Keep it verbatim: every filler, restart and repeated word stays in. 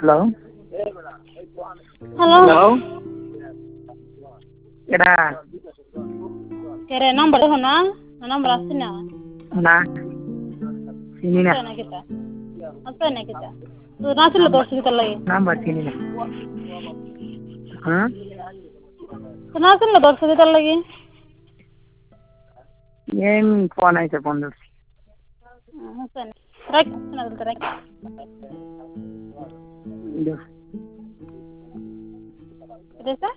hello hello hello ಎಡ ಕೆರೆ number Hona number ಹಸ್ತಿನ ನಾ ಸಿನಿನ ಹತ್ತು ಏನಾಗಿತ್ತ ಹತ್ತು ಏನಾಗಿತ್ತ ನಾಸಿಲ್ಲ ತೋರಿಸಿದಲ್ಲ ನಂಬರ್ ಸಿನಿನ ಹಾಂ ನಾಸಿಲ್ಲ ತೋರಿಸಿದಲ್ಲಗಿ ಏನ್ ಫೋನ್ ಐತೆ ಬಂದು ಹ್ಞೂ ಸರಿ ರಕ್ ಇದು ಇದೆ ಸರ್